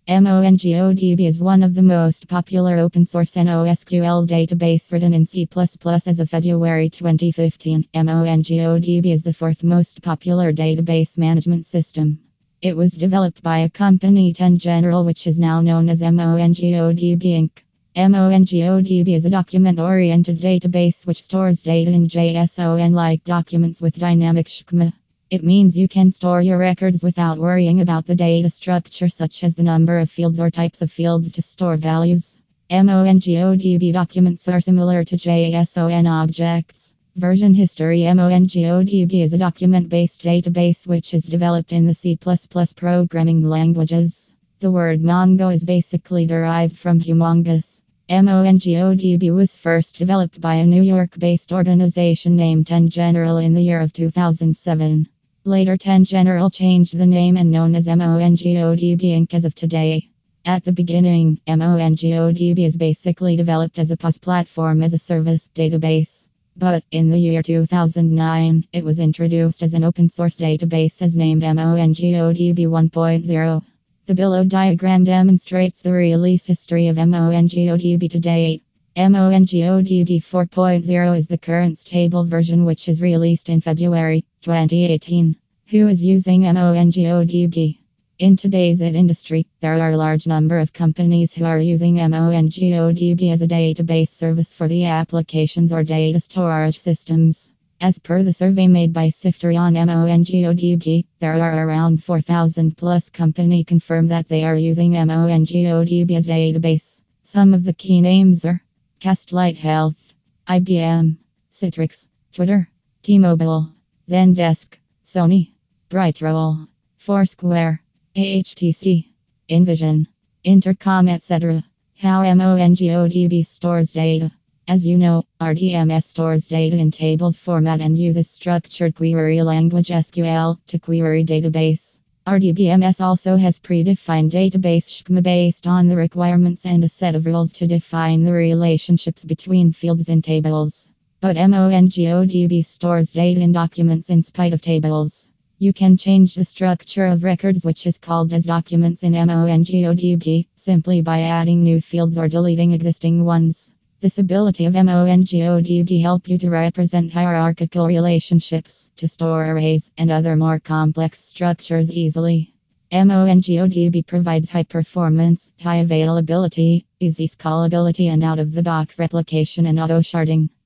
MongoDB is one of the most popular open source NoSQL database written in C++ as of February 2015. MongoDB is the fourth most popular database management system. It was developed by a company 10 General, which is now known as MongoDB Inc. MongoDB is a document-oriented database which stores data in JSON-like documents with dynamic schema. It means you can store your records without worrying about the data structure, such as the number of fields or types of fields to store values. MongoDB documents are similar to JSON objects. Version history: MongoDB is a document-based database which is developed in the C++ programming languages. The word Mongo is basically derived from humongous. MongoDB was first developed by a New York-based organization named 10 General in the year of 2007. Later, 10 General changed the name and known as MongoDB Inc. as of today. At the beginning, MongoDB is basically developed as a PaaS platform as a service database. But in the year 2009, it was introduced as an open source database as named MongoDB 1.0. The below diagram demonstrates the release history of MongoDB to date. MongoDB 4.0 is the current stable version, which is released in February 2018. Who is using MongoDB? In today's industry, there are a large number of companies who are using MongoDB as a database service for the applications or data storage systems. As per the survey made by Siftery on MongoDB, there are around 4,000 plus companies confirm that they are using MongoDB as a database. Some of the key names are Castlight Health, IBM, Citrix, Twitter, T-Mobile, Zendesk, Sony, Brightroll, Foursquare, HTC, InVision, Intercom, etc. How MongoDB stores data. As you know, RDMS stores data in tables format and uses structured query language SQL to query database. RDBMS also has predefined database schema based on the requirements and a set of rules to define the relationships between fields in tables. But MongoDB stores data in documents in spite of tables. You can change the structure of records, which is called as documents in MongoDB, simply by adding new fields or deleting existing ones. This ability of MongoDB helps you to represent hierarchical relationships, to store arrays, and other more complex structures easily. MongoDB provides high performance, high availability, easy scalability, and out-of-the-box replication and auto-sharding.